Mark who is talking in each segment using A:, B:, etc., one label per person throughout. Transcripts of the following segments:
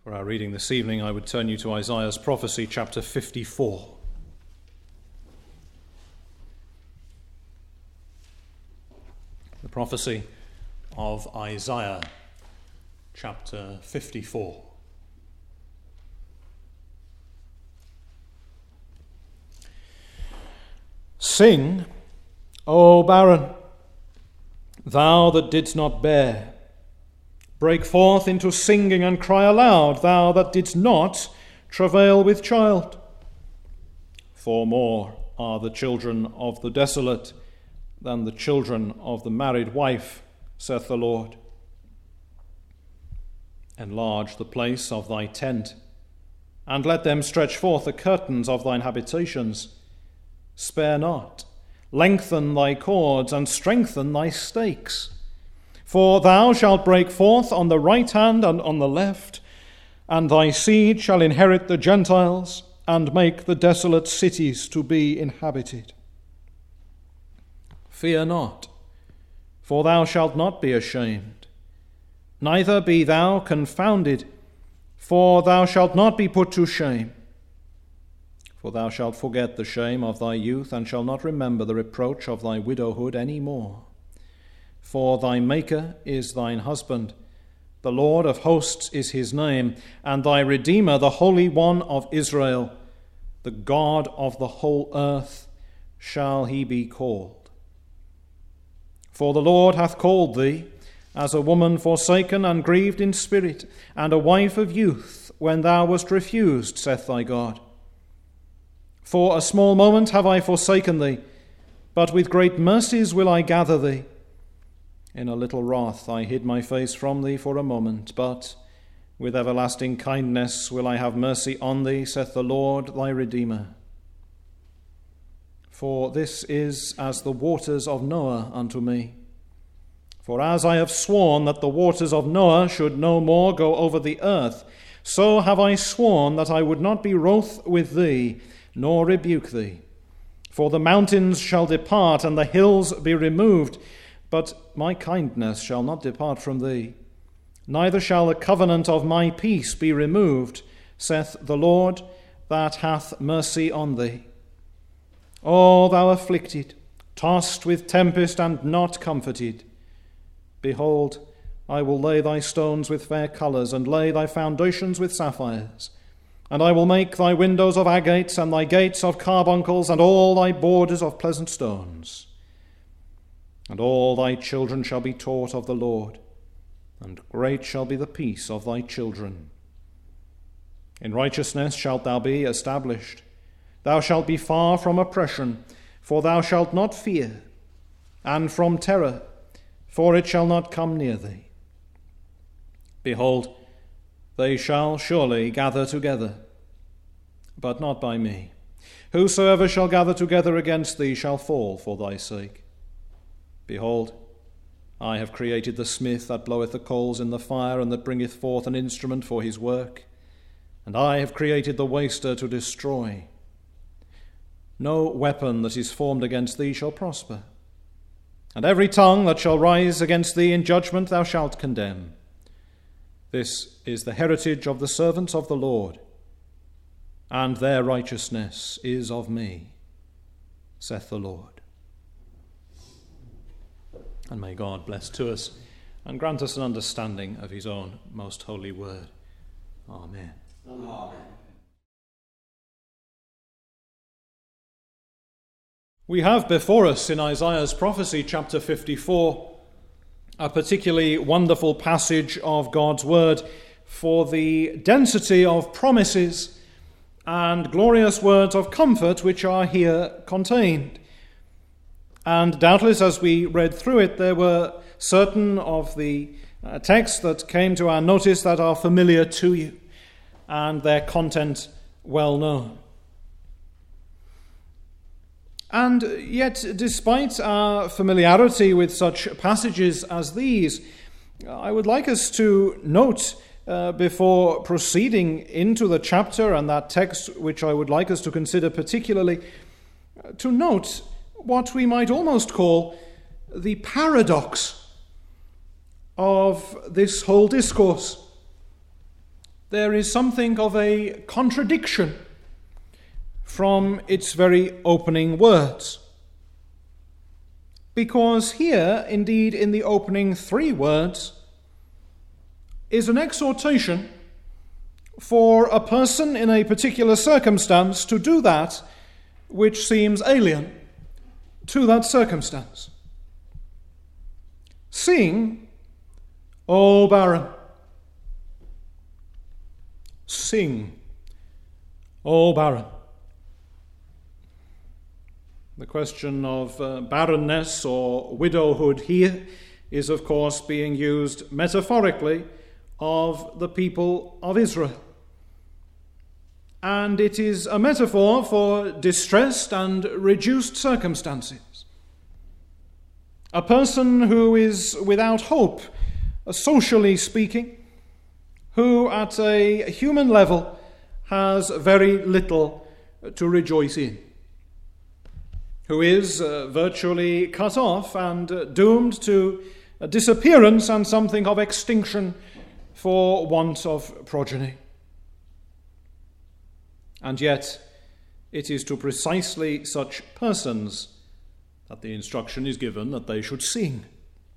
A: For our reading this evening, I would turn you to Isaiah's prophecy, chapter 54. The prophecy of Isaiah, chapter 54. Sing, O barren, thou that didst not bear. Break forth into singing and cry aloud, thou that didst not travail with child. For more are the children of the desolate than the children of the married wife, saith the Lord. Enlarge the place of thy tent, and let them stretch forth the curtains of thine habitations. Spare not, lengthen thy cords, and strengthen thy stakes. For thou shalt break forth on the right hand and on the left, and thy seed shall inherit the Gentiles, and make the desolate cities to be inhabited. Fear not, for thou shalt not be ashamed, neither be thou confounded, for thou shalt not be put to shame. For thou shalt forget the shame of thy youth, and shalt not remember the reproach of thy widowhood any more. For thy Maker is thine husband, the Lord of hosts is his name, and thy Redeemer, the Holy One of Israel, the God of the whole earth, shall he be called. For the Lord hath called thee as a woman forsaken and grieved in spirit, and a wife of youth, when thou wast refused, saith thy God. For a small moment have I forsaken thee, but with great mercies will I gather thee. In a little wrath I hid my face from thee for a moment, but with everlasting kindness will I have mercy on thee, saith the Lord thy Redeemer. For this is as the waters of Noah unto me. For as I have sworn that the waters of Noah should no more go over the earth, so have I sworn that I would not be wroth with thee, nor rebuke thee. For the mountains shall depart, and the hills be removed, but my kindness shall not depart from thee, neither shall the covenant of my peace be removed, saith the Lord that hath mercy on thee. O thou afflicted, tossed with tempest and not comforted, behold, I will lay thy stones with fair colours, and lay thy foundations with sapphires. And I will make thy windows of agates, and thy gates of carbuncles, and all thy borders of pleasant stones. And all thy children shall be taught of the Lord, and great shall be the peace of thy children. In righteousness shalt thou be established. Thou shalt be far from oppression, for thou shalt not fear, and from terror, for it shall not come near thee. Behold, they shall surely gather together, but not by me. Whosoever shall gather together against thee shall fall for thy sake. Behold, I have created the smith that bloweth the coals in the fire, and that bringeth forth an instrument for his work. And I have created the waster to destroy. No weapon that is formed against thee shall prosper, and every tongue that shall rise against thee in judgment thou shalt condemn. This is the heritage of the servants of the Lord, and their righteousness is of me, saith the Lord. And may God bless to us and grant us an understanding of his own most holy word. Amen.
B: Amen.
A: We have before us in Isaiah's prophecy, chapter 54, a particularly wonderful passage of God's word for the density of promises and glorious words of comfort which are here contained. And doubtless, as we read through it, there were certain of the texts that came to our notice that are familiar to you, and their content well known. And yet, despite our familiarity with such passages as these, I would like us to note, before proceeding into the chapter and that text which I would like us to consider particularly, to note what we might almost call the paradox of this whole discourse. there is something of a contradiction from its very opening words. Because here, indeed, in the opening 3 words, is an exhortation for a person in a particular circumstance to do that which seems alien to that circumstance. Sing, O barren. Sing, O barren. The question of barrenness or widowhood here is, of course, being used metaphorically of the people of Israel. And it is a metaphor for distressed and reduced circumstances. A person who is without hope, socially speaking, who at a human level has very little to rejoice in, who is virtually cut off and doomed to disappearance and something of extinction for want of progeny. And yet, it is to precisely such persons that the instruction is given that they should sing.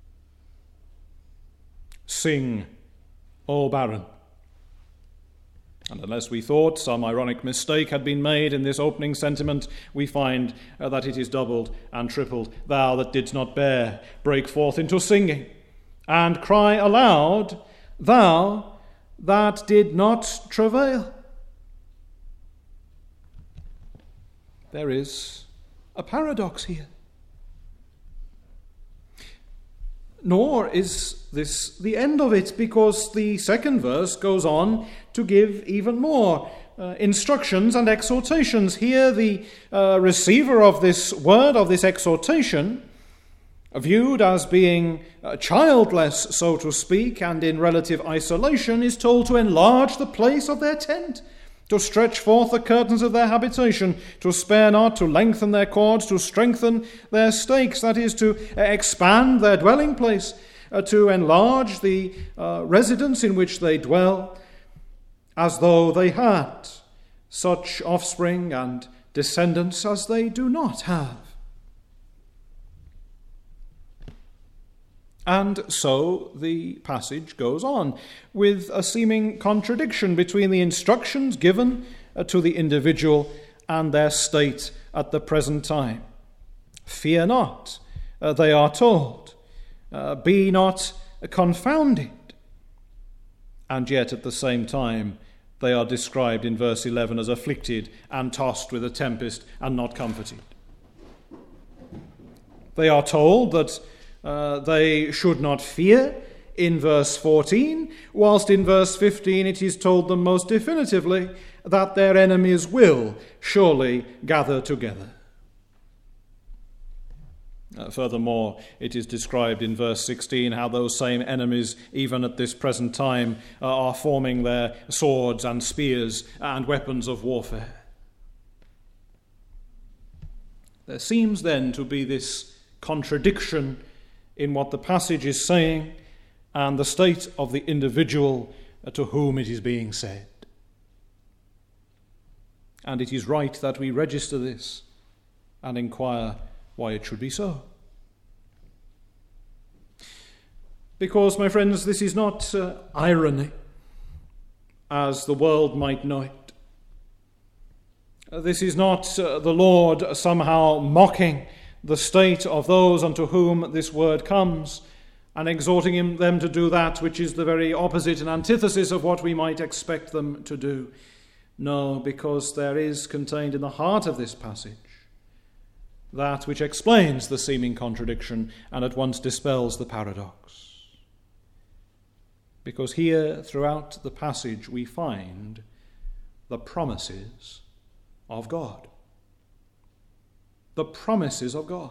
A: Sing, O barren. And unless we thought some ironic mistake had been made in this opening sentiment, we find that it is doubled and tripled. Thou that didst not bear, break forth into singing, and cry aloud, thou that did not travail. There is a paradox here. Nor is this the end of it, because the second verse goes on to give even more instructions and exhortations. Here the receiver of this word, of this exhortation, viewed as being childless, so to speak, and in relative isolation, is told to enlarge the place of their tent, to stretch forth the curtains of their habitation, to spare not, to lengthen their cords, to strengthen their stakes, that is, to expand their dwelling place, to enlarge the residence in which they dwell, as though they had such offspring and descendants as they do not have. And so the passage goes on with a seeming contradiction between the instructions given to the individual and their state at the present time. Fear not, they are told. Be not confounded. And yet at the same time, they are described in verse 11 as afflicted and tossed with a tempest and not comforted. They are told that they should not fear in verse 14, whilst in verse 15 it is told them most definitively that their enemies will surely gather together. Furthermore, it is described in verse 16 how those same enemies, even at this present time, are forming their swords and spears and weapons of warfare. There seems then to be this contradiction in what the passage is saying and the state of the individual to whom it is being said. And it is right that we register this and inquire why it should be so. Because, my friends, this is not irony, as the world might know it. This is not the Lord somehow mocking the state of those unto whom this word comes and exhorting them to do that which is the very opposite and antithesis of what we might expect them to do. No, because there is contained in the heart of this passage that which explains the seeming contradiction and at once dispels the paradox. Because here, throughout the passage, we find the promises of God. The promises of God.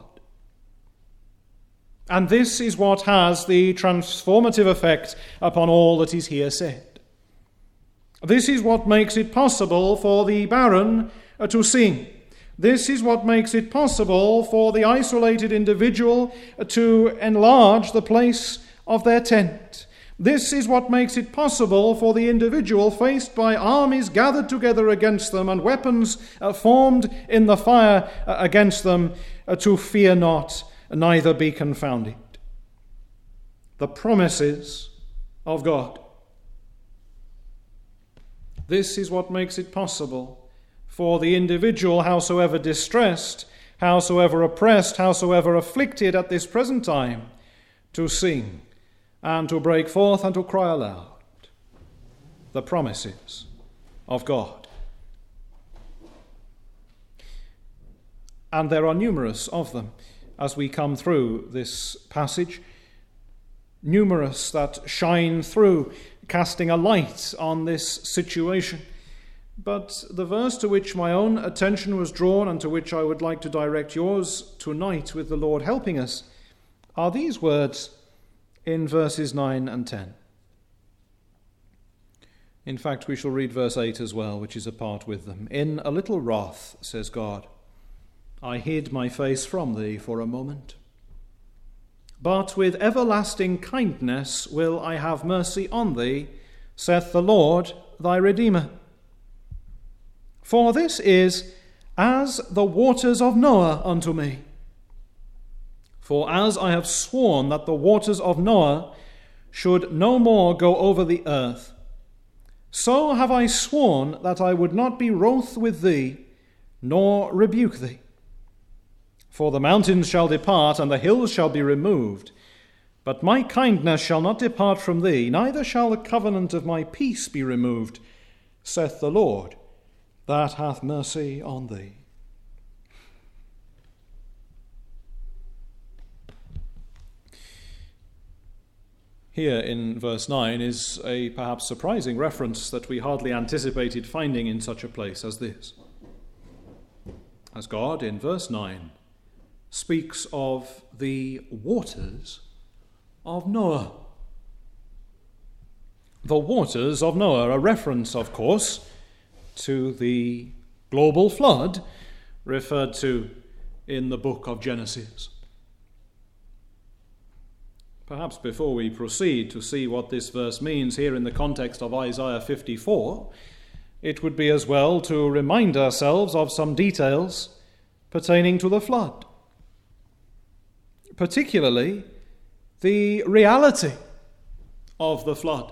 A: And this is what has the transformative effect upon all that is here said. This is what makes it possible for the barren to sing. This is what makes it possible for the isolated individual to enlarge the place of their tent. This is what makes it possible for the individual, faced by armies gathered together against them and weapons formed in the fire against them, to fear not, neither be confounded. The promises of God. This is what makes it possible for the individual, howsoever distressed, howsoever oppressed, howsoever afflicted at this present time, to sing and to break forth and to cry aloud the promises of God. And there are numerous of them as we come through this passage, numerous that shine through, casting a light on this situation. But the verse to which my own attention was drawn and to which I would like to direct yours tonight, with the Lord helping us, are these words in verses 9 and 10. In fact, we shall read verse 8 as well, which is a part with them. In a little wrath, says God, I hid my face from thee for a moment. But with everlasting kindness will I have mercy on thee, saith the Lord thy Redeemer. For this is as the waters of Noah unto me. For as I have sworn that the waters of Noah should no more go over the earth, so have I sworn that I would not be wroth with thee, nor rebuke thee. For the mountains shall depart, and the hills shall be removed, but my kindness shall not depart from thee, neither shall the covenant of my peace be removed, saith the Lord, that hath mercy on thee. Here in verse 9 is a perhaps surprising reference that we hardly anticipated finding in such a place as this. As God, in verse 9, speaks of the waters of Noah. The waters of Noah, a reference, of course, to the global flood referred to in the book of Genesis. Perhaps before we proceed to see what this verse means here in the context of Isaiah 54, it would be as well to remind ourselves of some details pertaining to the flood, particularly the reality of the flood.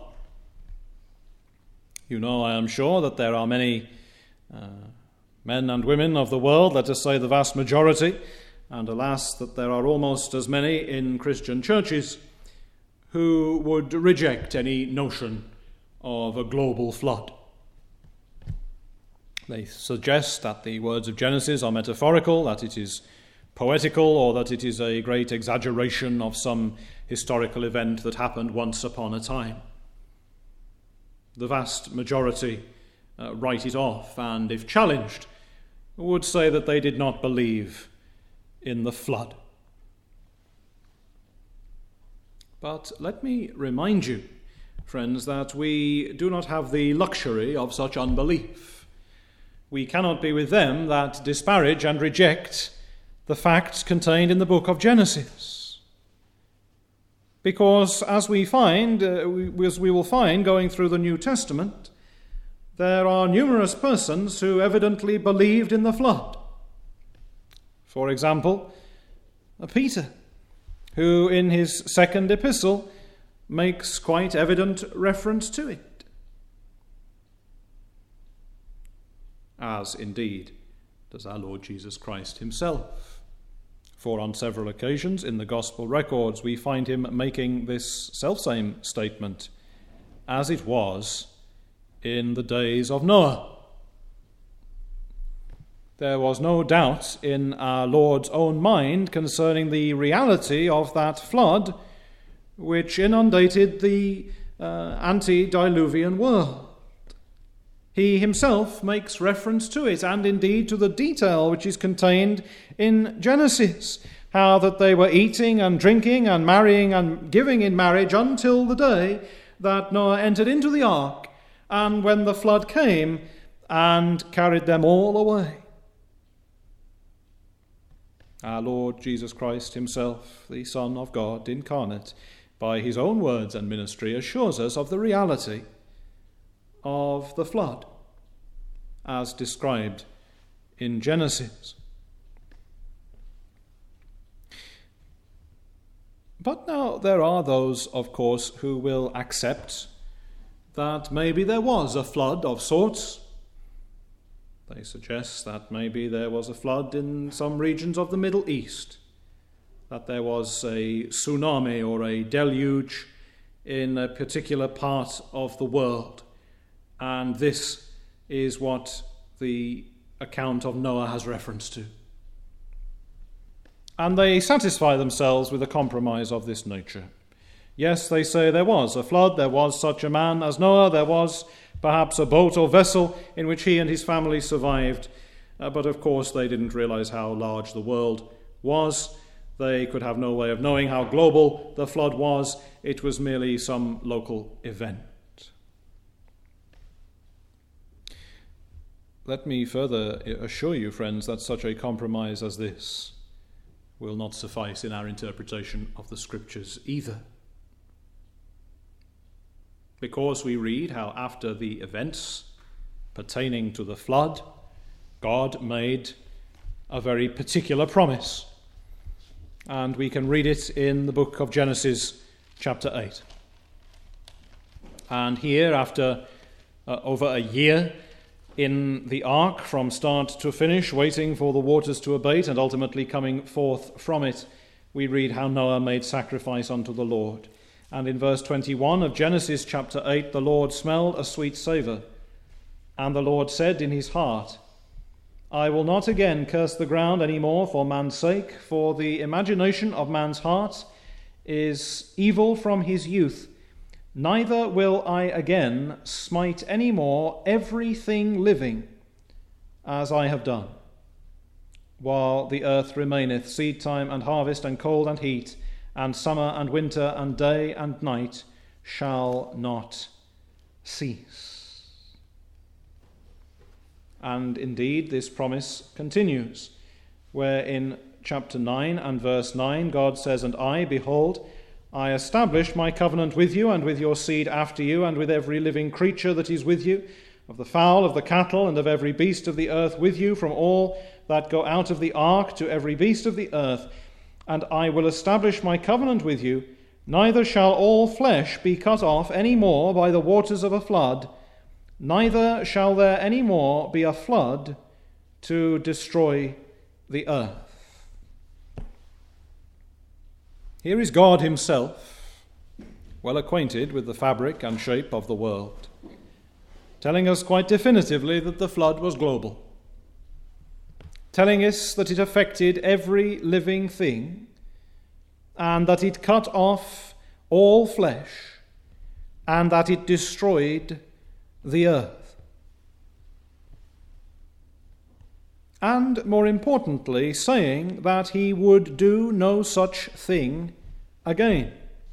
A: You know, I am sure, that there are many men and women of the world, let us say the vast majority, and alas, that there are almost as many in Christian churches, who would reject any notion of a global flood. They suggest that the words of Genesis are metaphorical, that it is poetical, or that it is a great exaggeration of some historical event that happened once upon a time. The vast majority write it off, and if challenged, would say that they did not believe in the flood. But let me remind you, friends, that we do not have the luxury of such unbelief. We cannot be with them that disparage and reject the facts contained in the book of Genesis. Because as we will find going through the New Testament, there are numerous persons who evidently believed in the flood. For example, Peter, who in his second epistle makes quite evident reference to it. As indeed does our Lord Jesus Christ himself. For on several occasions in the gospel records we find him making this selfsame statement, as it was in the days of Noah. There was no doubt in our Lord's own mind concerning the reality of that flood which inundated the antediluvian world. He himself makes reference to it, and indeed to the detail which is contained in Genesis, how that they were eating and drinking and marrying and giving in marriage until the day that Noah entered into the ark, and when the flood came and carried them all away. Our Lord Jesus Christ himself, the Son of God incarnate, by his own words and ministry, assures us of the reality of the flood, as described in Genesis. But now there are those, of course, who will accept that maybe there was a flood of sorts. They suggest that maybe there was a flood in some regions of the Middle East, that there was a tsunami or a deluge in a particular part of the world, and this is what the account of Noah has reference to. And they satisfy themselves with a compromise of this nature. Yes, they say there was a flood, there was such a man as Noah, there was perhaps a boat or vessel in which he and his family survived, but of course they didn't realize how large the world was. They could have no way of knowing how global the flood was. It was merely some local event. Let me further assure you, friends, that such a compromise as this will not suffice in our interpretation of the Scriptures either. Because we read how after the events pertaining to the flood, God made a very particular promise. And we can read it in the book of Genesis, chapter 8. And here, after over a year in the ark from start to finish, waiting for the waters to abate and ultimately coming forth from it, we read how Noah made sacrifice unto the Lord. And in verse 21 of Genesis chapter 8, the Lord smelled a sweet savour. And the Lord said in his heart, I will not again curse the ground any more for man's sake, for the imagination of man's heart is evil from his youth. Neither will I again smite any more everything living, as I have done. While the earth remaineth, seed time and harvest and cold and heat, and summer and winter and day and night shall not cease. And indeed this promise continues, where in chapter 9 and verse 9 God says, And I, behold, I establish my covenant with you and with your seed after you and with every living creature that is with you, of the fowl, of the cattle, and of every beast of the earth with you, from all that go out of the ark to every beast of the earth. And I will establish my covenant with you, neither shall all flesh be cut off any more by the waters of a flood, neither shall there any more be a flood to destroy the earth. Here is God himself, well acquainted with the fabric and shape of the world, telling us quite definitively that the flood was global, telling us that it affected every living thing, and that it cut off all flesh, and that it destroyed the earth. And more importantly, saying that he would do no such thing again.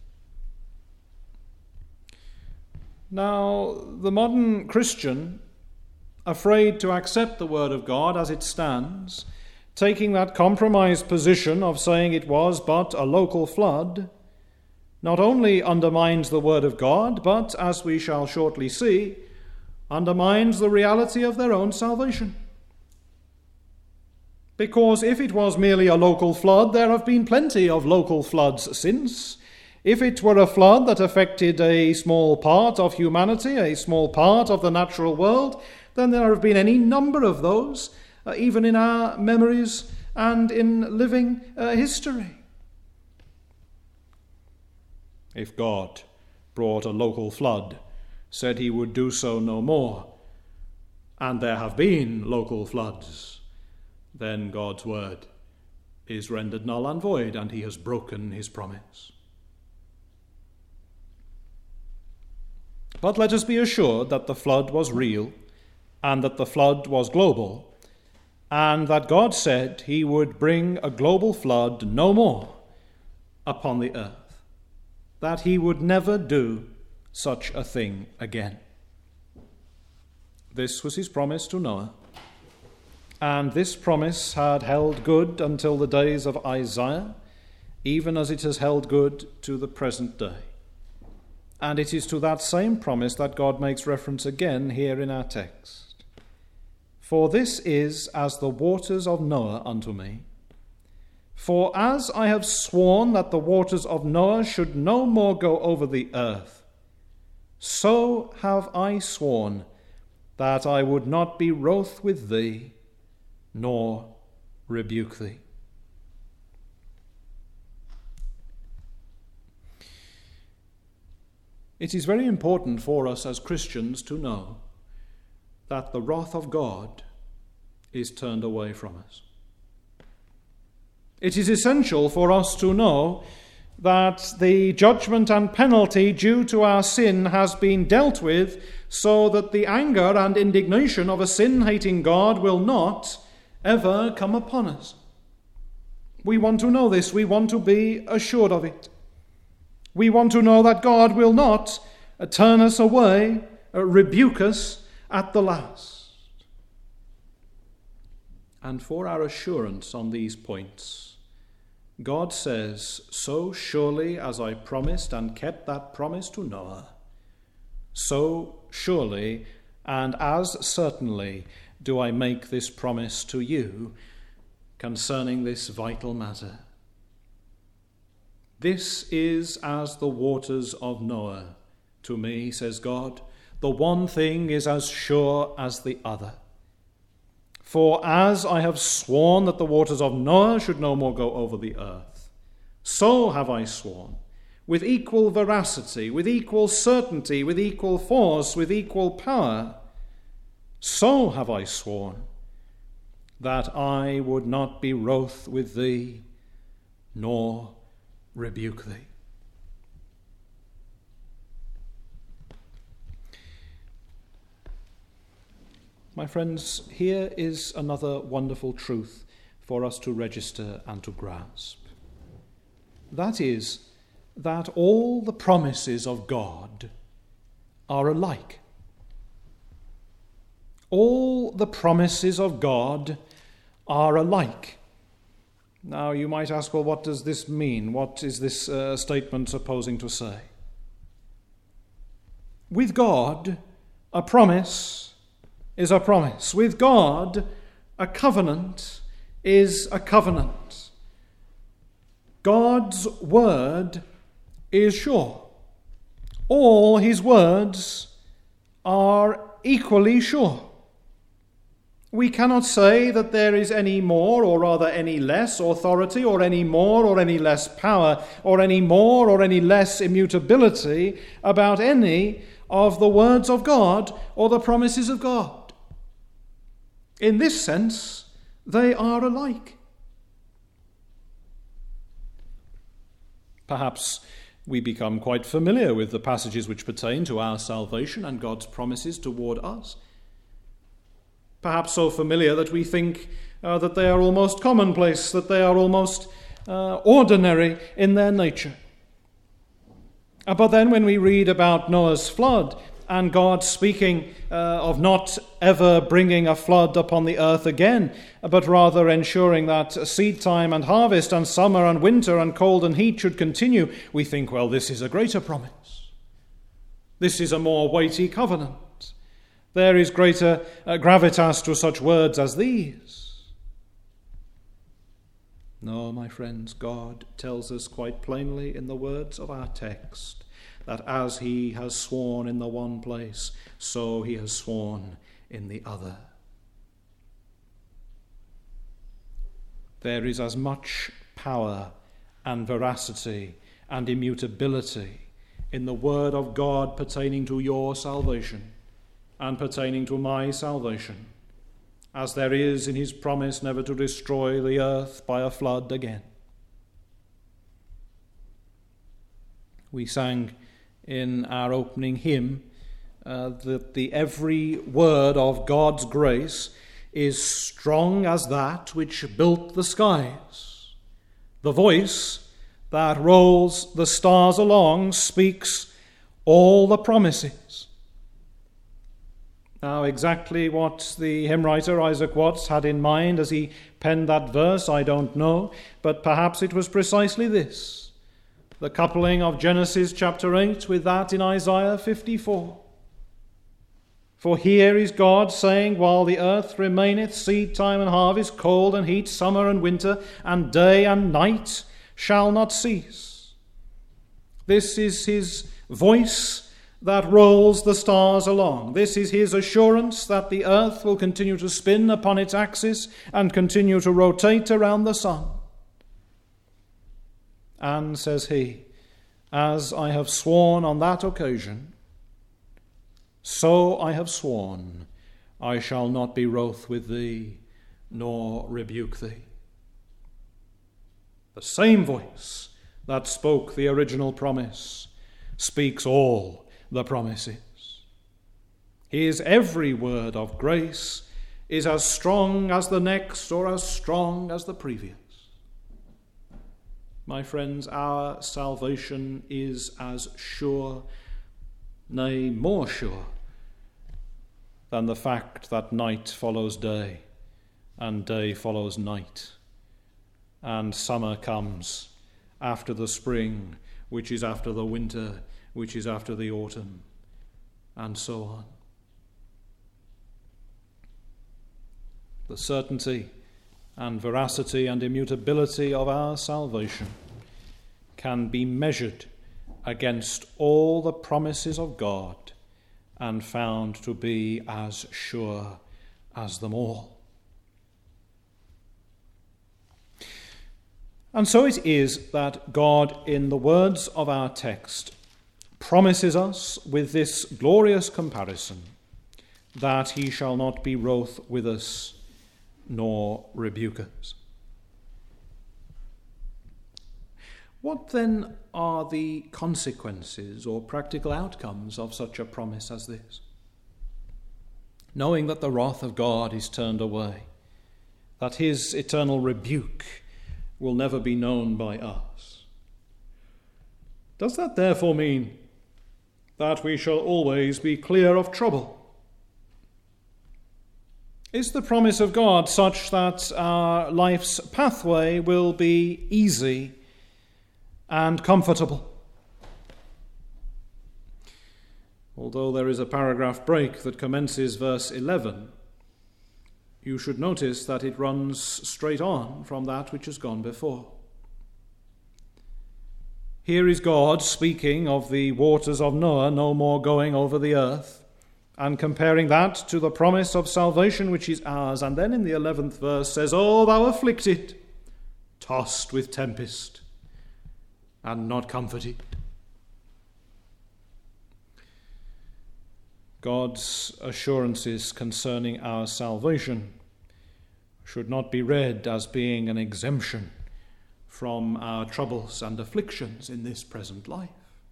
A: Now, the modern Christian, afraid to accept the word of God as it stands, taking that compromised position of saying it was but a local flood, not only undermines the word of God, but, as we shall shortly see, undermines the reality of their own salvation. Because if it was merely a local flood, there have been plenty of local floods since. If it were a flood that affected a small part of humanity, a small part of the natural world, then there have been any number of those, even in our memories and in living history. If God brought a local flood, said he would do so no more, and there have been local floods, then God's word is rendered null and void, and he has broken his promise. But let us be assured that the flood was real, and that the flood was global, and that God said he would bring a global flood no more upon the earth, that he would never do such a thing again. This was his promise to Noah, and this promise had held good until the days of Isaiah, even as it has held good to the present day. And it is to that same promise that God makes reference again here in our text. For this is as the waters of Noah unto me. For as I have sworn that the waters of Noah should no more go over the earth, so have I sworn that I would not be wroth with thee, nor rebuke thee. It is very important for us as Christians to know that the wrath of God is turned away from us. It is essential for us to know that the judgment and penalty due to our sin has been dealt with, so that the anger and indignation of a sin-hating God will not ever come upon us. We want to know this. We want to be assured of it. We want to know that God will not turn us away, rebuke us at the last. And for our assurance on these points, God says, so surely as I promised and kept that promise to Noah, so surely and as certainly do I make this promise to you concerning this vital matter. This is as the waters of Noah to me, says God. The one thing is as sure as the other. For as I have sworn that the waters of Noah should no more go over the earth, so have I sworn, with equal veracity, with equal certainty, with equal force, with equal power, so have I sworn that I would not be wroth with thee, nor rebuke thee. My friends, here is another wonderful truth for us to register and to grasp. That is, that all the promises of God are alike. All the promises of God are alike. Now, you might ask, well, what does this mean? What is this statement supposing to say? With God, a promise is a promise. With God, a covenant is a covenant. God's word is sure. All his words are equally sure. We cannot say that there is any more, or rather any less authority, or any more or any less power, or any more or any less immutability about any of the words of God or the promises of God. In this sense, they are alike. Perhaps we become quite familiar with the passages which pertain to our salvation and God's promises toward us. Perhaps so familiar that we think that they are almost commonplace, that they are almost ordinary in their nature. But then when we read about Noah's flood and God speaking of not ever bringing a flood upon the earth again, but rather ensuring that seed time and harvest and summer and winter and cold and heat should continue, we think, well, this is a greater promise. This is a more weighty covenant. There is greater gravitas to such words as these. No, my friends, God tells us quite plainly in the words of our text that as he has sworn in the one place, so he has sworn in the other. There is as much power and veracity and immutability in the word of God pertaining to your salvation and pertaining to my salvation, as there is in his promise never to destroy the earth by a flood again. We sang in our opening hymn that the every word of God's grace is strong as that which built the skies. The voice that rolls the stars along speaks all the promises. Now, exactly what the hymn writer Isaac Watts had in mind as he penned that verse, I don't know, but perhaps it was precisely this, the coupling of Genesis chapter 8 with that in Isaiah 54. For here is God saying, while the earth remaineth, seed time and harvest, cold and heat, summer and winter, and day and night shall not cease. This is his voice that rolls the stars along. This is his assurance that the earth will continue to spin upon its axis and continue to rotate around the sun. And, says he, as I have sworn on that occasion, so I have sworn, I shall not be wroth with thee, nor rebuke thee. The same voice that spoke the original promise speaks all the promises. His every word of grace is as strong as the next or as strong as the previous. My friends, our salvation is as sure, nay, more sure, than the fact that night follows day and day follows night, and summer comes after the spring, which is after the winter, which is after the autumn, and so on. The certainty and veracity and immutability of our salvation can be measured against all the promises of God and found to be as sure as them all. And so it is that God, in the words of our text, promises us with this glorious comparison that he shall not be wroth with us nor rebuke us. What then are the consequences or practical outcomes of such a promise as this? Knowing that the wrath of God is turned away, that his eternal rebuke will never be known by us. Does that therefore mean that we shall always be clear of trouble? Is the promise of God such that our life's pathway will be easy and comfortable? Although there is a paragraph break that commences verse 11, you should notice that it runs straight on from that which has gone before. Here is God speaking of the waters of Noah no more going over the earth, and comparing that to the promise of salvation which is ours. And then in the 11th verse says, O thou afflicted, tossed with tempest, and not comforted. God's assurances concerning our salvation should not be read as being an exemption from our troubles and afflictions in this present life.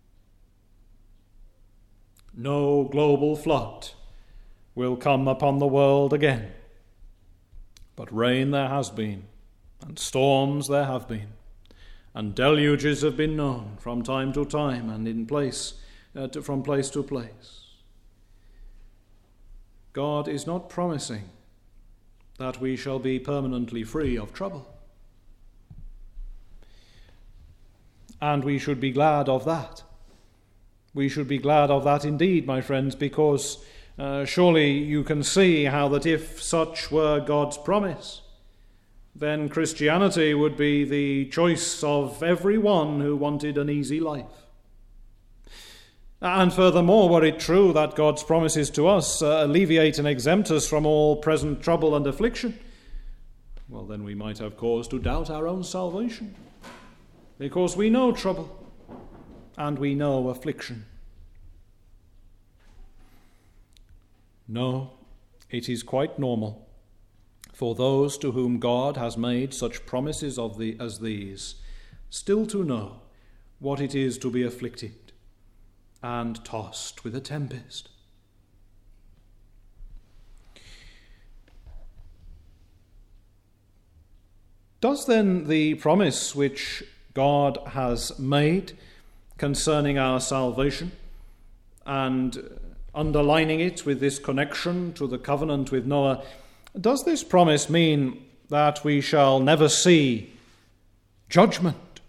A: No global flood will come upon the world again, but rain there has been, and storms there have been, and deluges have been known from time to time and from place to place. God is not promising that we shall be permanently free of trouble. And we should be glad of that. We should be glad of that indeed, my friends, because surely you can see how that if such were God's promise, then Christianity would be the choice of everyone who wanted an easy life. And furthermore, were it true that God's promises to us alleviate and exempt us from all present trouble and affliction, well, then we might have cause to doubt our own salvation, because we know trouble and we know affliction. No, it is quite normal for those to whom God has made such promises as these still to know what it is to be afflicted and tossed with a tempest. Does then the promise which God has made concerning our salvation and underlining it with this connection to the covenant with Noah, does this promise mean that we shall never see judgment?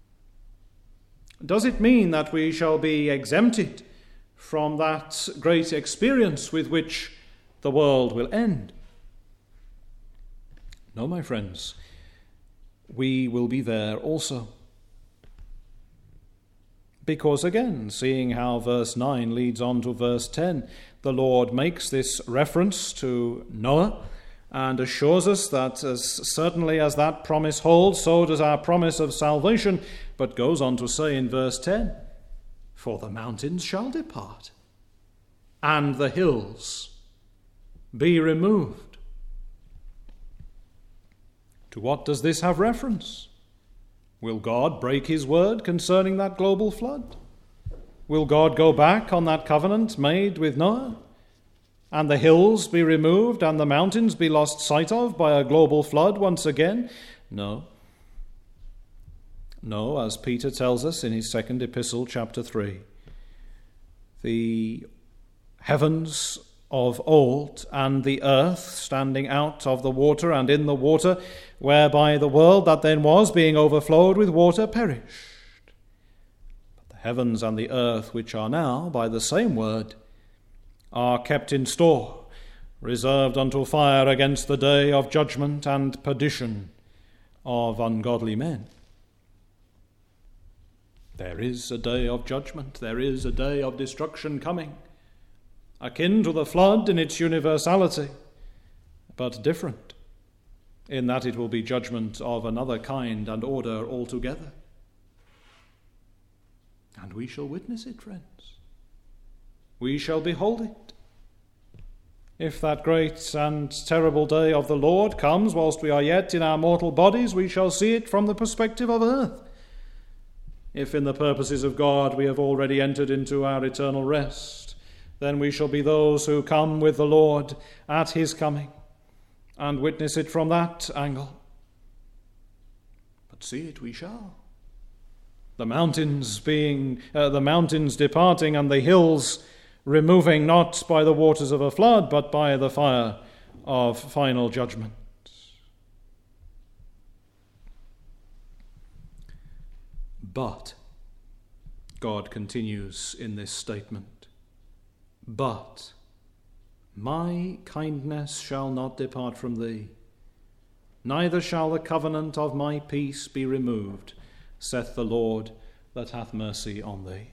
A: Does it mean that we shall be exempted from that great experience with which the world will end? No, my friends, we will be there also. Because again, seeing how verse 9 leads on to verse 10, the Lord makes this reference to Noah and assures us that as certainly as that promise holds, so does our promise of salvation, but goes on to say in verse 10, "For the mountains shall depart, and the hills be removed." To what does this have reference? Will God break his word concerning that global flood? Will God go back on that covenant made with Noah? And the hills be removed and the mountains be lost sight of by a global flood once again? No. No, as Peter tells us in his second epistle, chapter 3, the heavens of old and the earth standing out of the water and in the water, whereby the world that then was, being overflowed with water, perished. But the heavens and the earth which are now, by the same word, are kept in store, reserved unto fire against the day of judgment and perdition of ungodly men. There is a day of judgment, there is a day of destruction coming, akin to the flood in its universality, but different in that it will be judgment of another kind and order altogether. And we shall witness it, friends. We shall behold it. If that great and terrible day of the Lord comes whilst we are yet in our mortal bodies, we shall see it from the perspective of earth. If in the purposes of God we have already entered into our eternal rest, then we shall be those who come with the Lord at his coming and witness it from that angle. But see it we shall. The mountains departing and the hills removing, not by the waters of a flood, but by the fire of final judgment. But, God continues in this statement, but my kindness shall not depart from thee, neither shall the covenant of my peace be removed, saith the Lord that hath mercy on thee.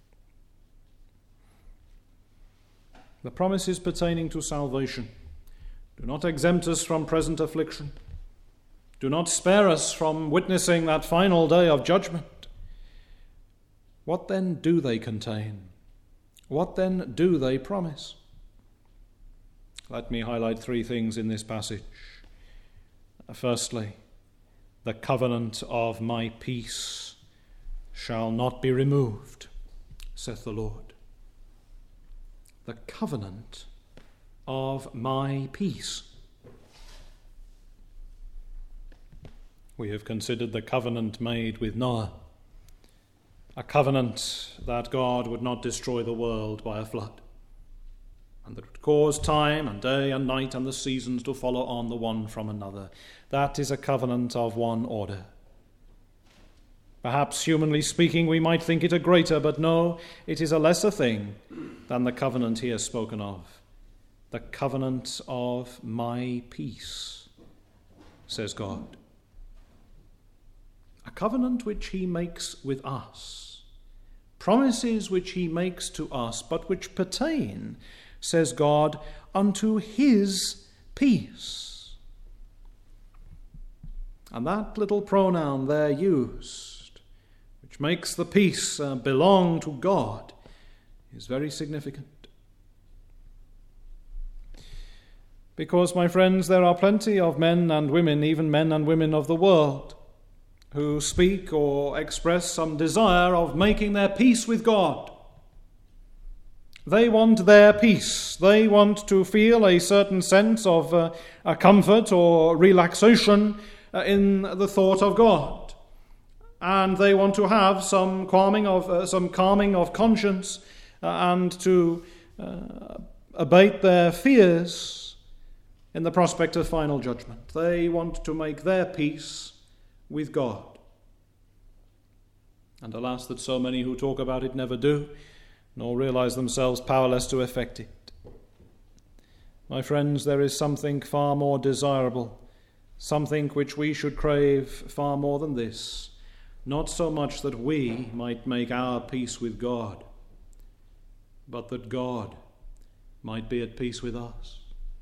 A: The promises pertaining to salvation do not exempt us from present affliction. Do not spare us from witnessing that final day of judgment. What then do they contain? What then do they promise? Let me highlight three things in this passage. Firstly, the covenant of my peace shall not be removed, saith the Lord. The covenant of my peace. We have considered the covenant made with Noah, a covenant that God would not destroy the world by a flood, and that would cause time and day and night and the seasons to follow on the one from another. That is a covenant of one order. Perhaps, humanly speaking, we might think it a greater, but no, it is a lesser thing than the covenant here spoken of. The covenant of my peace, says God. A covenant which he makes with us. Promises which he makes to us, but which pertain, says God, unto his peace. And that little pronoun there used, which makes the peace belong to God, is very significant. Because, my friends, there are plenty of men and women, even men and women of the world, who speak or express some desire of making their peace with God. They want their peace. They want to feel a certain sense of a comfort or relaxation in the thought of God. And they want to have some calming of conscience and to abate their fears in the prospect of final judgment. They want to make their peace with God. And alas, that so many who talk about it never do, nor realize themselves powerless to effect it. My friends, there is something far more desirable, something which we should crave far more than this, not so much that we might make our peace with God, but that God might be at peace with us.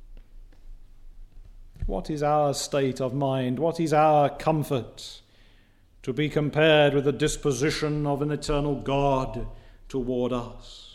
A: What is our state of mind? What is our comfort to be compared with the disposition of an eternal God toward us?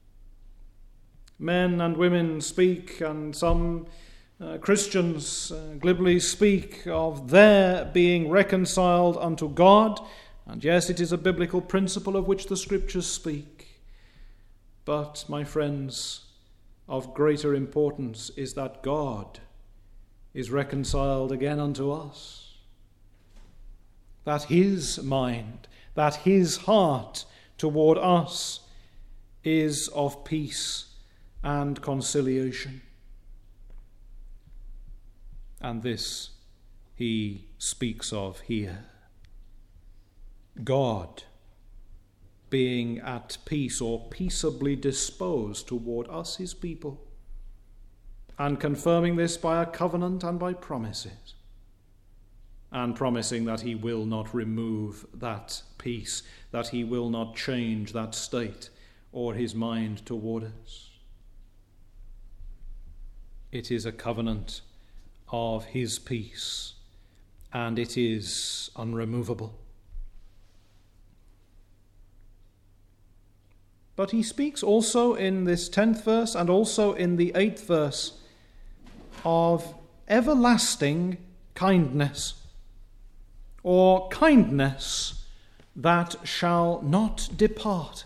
A: Men and women speak, and some Christians glibly speak of their being reconciled unto God, and yes, it is a biblical principle of which the Scriptures speak. But, my friends, of greater importance is that God is reconciled again unto us. That his mind, that his heart toward us is of peace and conciliation. And this he speaks of here. God being at peace or peaceably disposed toward us, his people, and confirming this by a covenant and by promises, and promising that he will not remove that peace, that he will not change that state or his mind toward us. It is a covenant of his peace, and it is unremovable. But he speaks also in this 10th verse and also in the 8th verse of everlasting kindness, or kindness that shall not depart.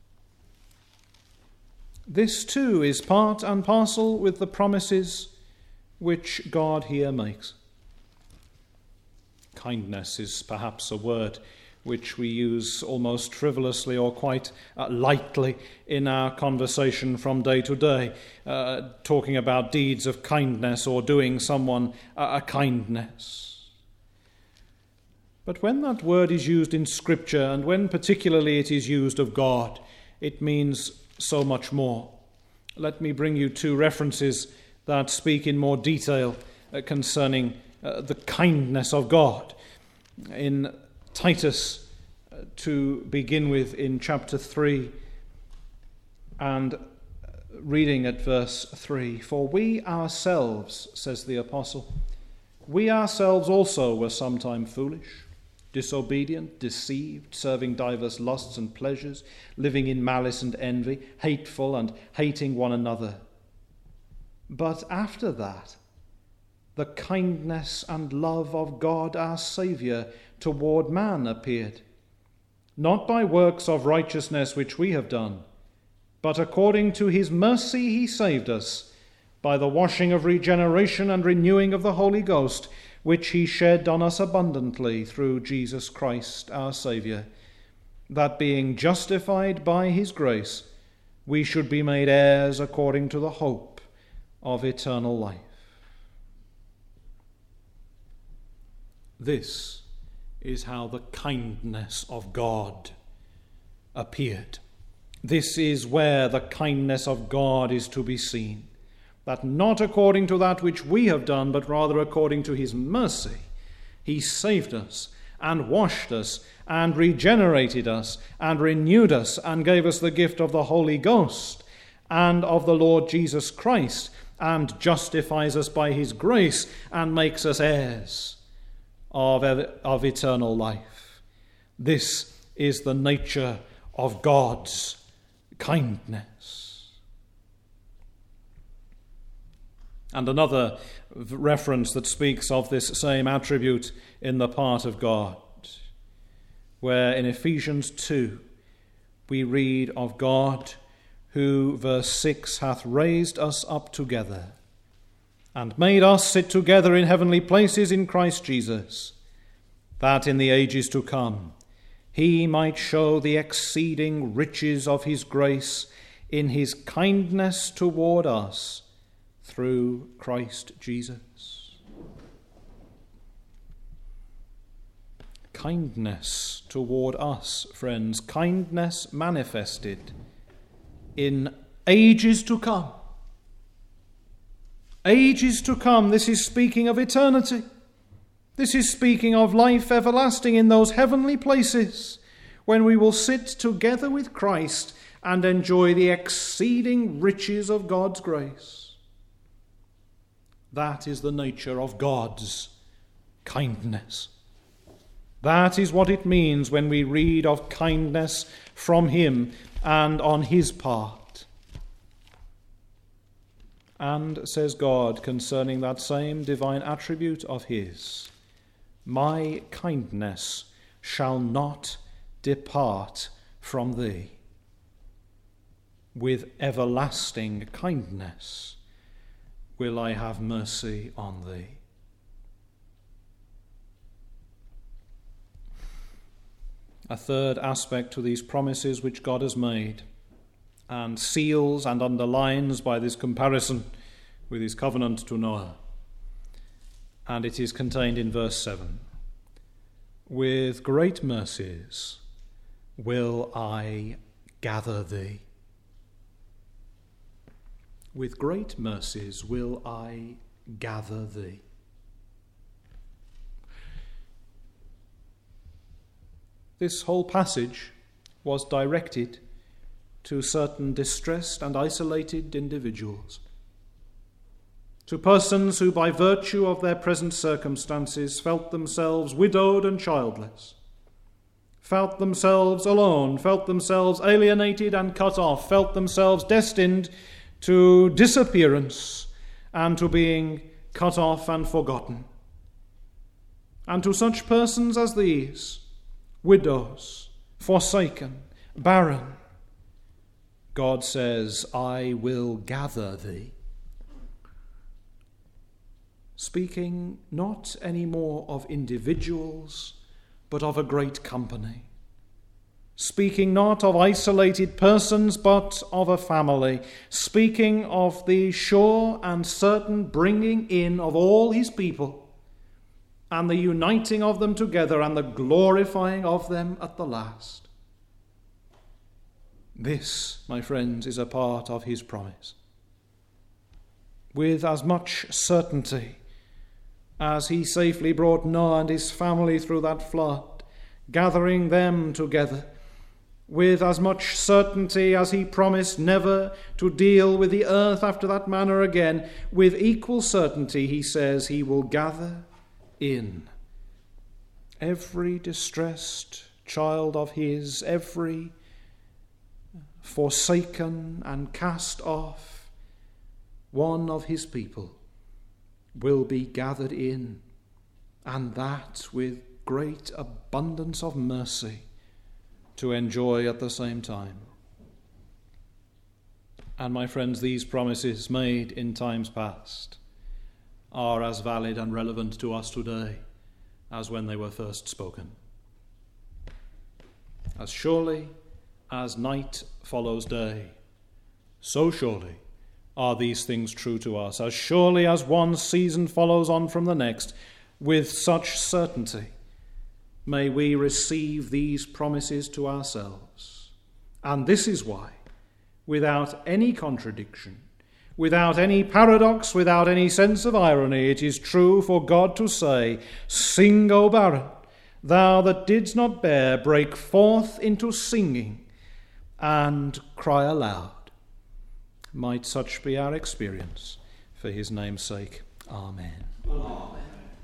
A: This too is part and parcel with the promises which God here makes. Kindness is perhaps a word which we use almost frivolously or quite lightly in our conversation from day to day, talking about deeds of kindness or doing someone a kindness. But when that word is used in Scripture, and when particularly it is used of God, it means so much more. Let me bring you two references that speak in more detail concerning the kindness of God. In Titus, to begin with, in chapter 3, and reading at verse 3, "For we ourselves," says the apostle, "we ourselves also were sometime foolish, disobedient, deceived, serving divers lusts and pleasures, living in malice and envy, hateful and hating one another. But after that, the kindness and love of God our Saviour toward man appeared, not by works of righteousness which we have done, but according to his mercy he saved us, by the washing of regeneration and renewing of the Holy Ghost, which he shed on us abundantly through Jesus Christ our Saviour, that being justified by his grace, we should be made heirs according to the hope of eternal life." This is how the kindness of God appeared. This is where the kindness of God is to be seen. That not according to that which we have done, but rather according to his mercy, he saved us and washed us and regenerated us and renewed us and gave us the gift of the Holy Ghost and of the Lord Jesus Christ, and justifies us by his grace and makes us heirs of eternal life. This is the nature of God's kindness. And another reference that speaks of this same attribute in the part of God, where in Ephesians 2 we read of God who, verse 6, hath raised us up together and made us sit together in heavenly places in Christ Jesus, that in the ages to come he might show the exceeding riches of his grace in his kindness toward us through Christ Jesus. Kindness toward us, friends, kindness manifested in ages to come. Ages to come, this is speaking of eternity. This is speaking of life everlasting in those heavenly places when we will sit together with Christ and enjoy the exceeding riches of God's grace. That is the nature of God's kindness. That is what it means when we read of kindness from him and on his part. And, says God concerning that same divine attribute of his, my kindness shall not depart from thee. With everlasting kindness will I have mercy on thee. A third aspect to these promises which God has made and seals and underlines by this comparison with his covenant to Noah. And it is contained in verse 7. With great mercies will I gather thee. With great mercies will I gather thee. This whole passage was directed to certain distressed and isolated individuals, to persons who by virtue of their present circumstances felt themselves widowed and childless, felt themselves alone, felt themselves alienated and cut off, felt themselves destined to disappearance and to being cut off and forgotten. And to such persons as these, widows, forsaken, barren, God says, I will gather thee. Speaking not any more of individuals, but of a great company. Speaking not of isolated persons, but of a family. Speaking of the sure and certain bringing in of all his people, and the uniting of them together, and the glorifying of them at the last. This, my friends, is a part of his promise. With as much certainty as he safely brought Noah and his family through that flood, gathering them together, with as much certainty as he promised never to deal with the earth after that manner again, with equal certainty he says he will gather in every distressed child of his, every forsaken and cast off one of his people will be gathered in, and that with great abundance of mercy to enjoy at the same time. And my friends, these promises made in times past are as valid and relevant to us today as when they were first spoken. As surely as night follows day, so surely are these things true to us. As surely as one season follows on from the next, with such certainty may we receive these promises to ourselves. And this is why, without any contradiction, without any paradox, without any sense of irony, it is true for God to say, Sing, O barren, thou that didst not bear, break forth into singing and cry aloud. Might such be our experience, for his name's sake. Amen.
B: Amen.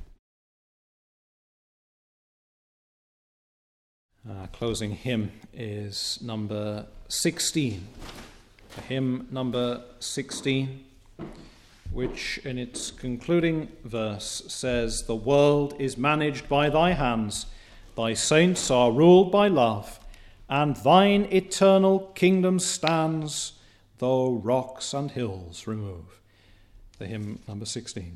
A: Our closing hymn is number 16. Hymn number 16, which in its concluding verse says, The world is managed by thy hands, thy saints are ruled by love, and thine eternal kingdom stands, though rocks and hills remove. The hymn number 16.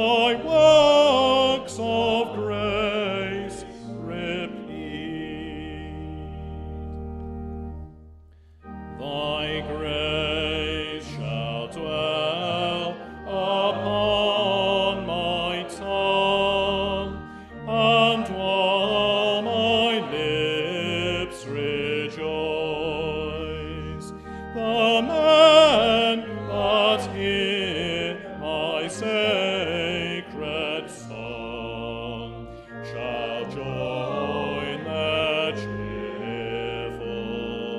B: thy works of grace repeat. Thy grace shall dwell upon my tongue, and while my lips rejoice, the men that hear my sacred song shall join their cheerful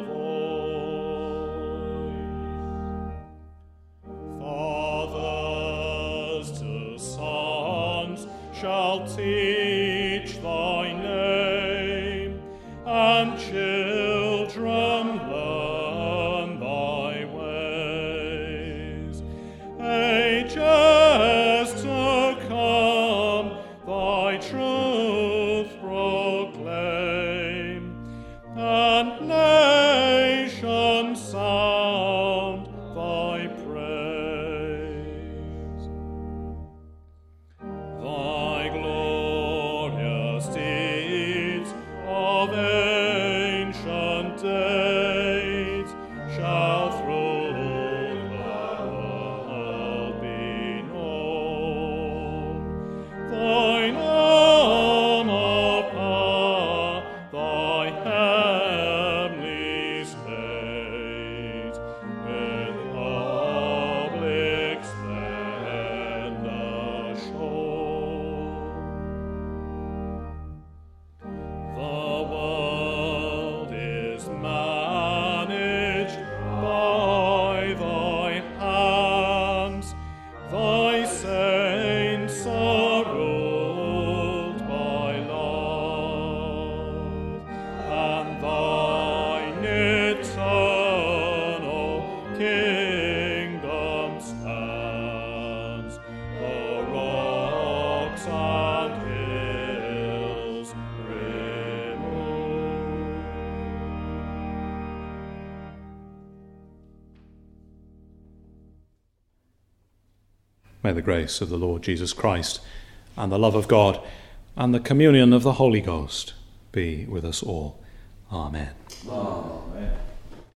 B: voice. Fathers to sons shall teach thy name, and children learn thy ways. Ages to come thy truth proclaim, and nations sound thy praise. Thy glorious deeds of ancient days shall through the world be known. Thine arm of power, thy heavenly state, with public splendor shown. The world is managed by thy hands, thy saints are ruled by love, and thine eternal kingdom stands, the rocks and hills remove.
A: May the grace of the Lord Jesus Christ and the love of God and the communion of the Holy Ghost be with us all. Amen.
C: Amen.